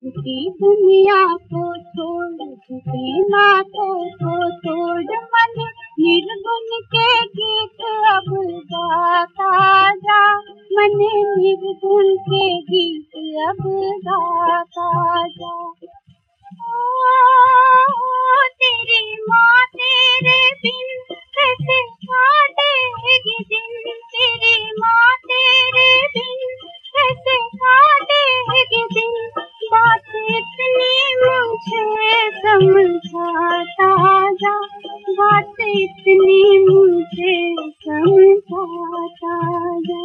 झुकी दुनिया को छोड़, झुके नातों को तोड़, मन निर्गुण के गीत अब गाता जा, मन निर्गुण के गीत अब गाता जा। तेरी माँ तेरे बिन कैसे काटेगी दिन, तेरी माँ तेरे बिन कैसे काटेगी दिन, बात इतनी मुझे समझाता जा, बात इतनी मुझे समझाता जा।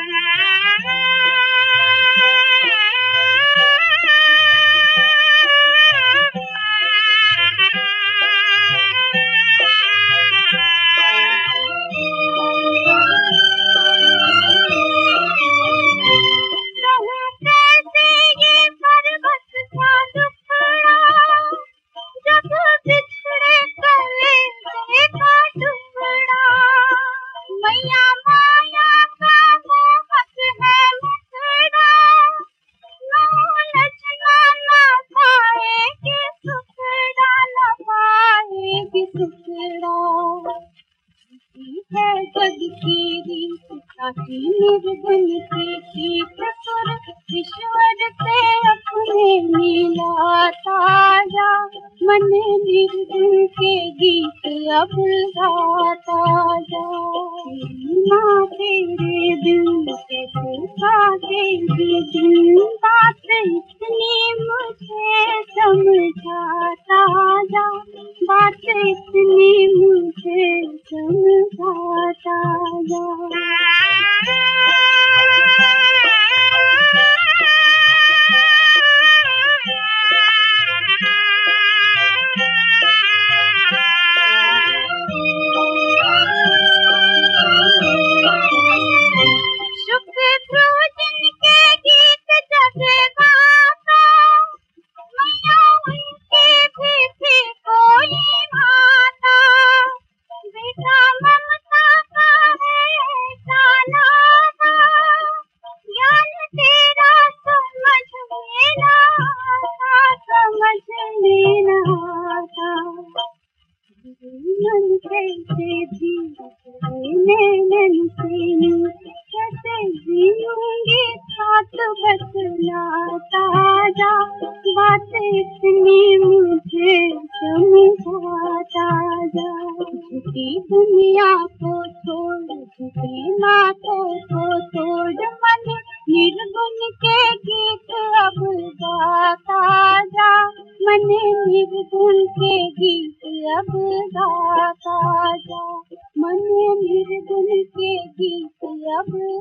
जग की रीत ताकि निर्गुण की गीत सुर ईश्वर से अपने मिलाता जा, मन निर्गुण के गीत अब गाता जा। माँ तेरे बिन कैसे काटेगी दिन, बात इतनी मुझे समझाता जा, बात इतनी मुझे समझाता जा। कैसे जीऊंगी साथ बतलाता जा, बात इतनी मुझे समझाता जा। झुकी दुनिया को छोड़, झुके नातों को तोड़, मन निर्गुण के गीत अब गाता जा, मन निर्गुण के गीत अब गाता जा, मन निर्गुण के गीत अब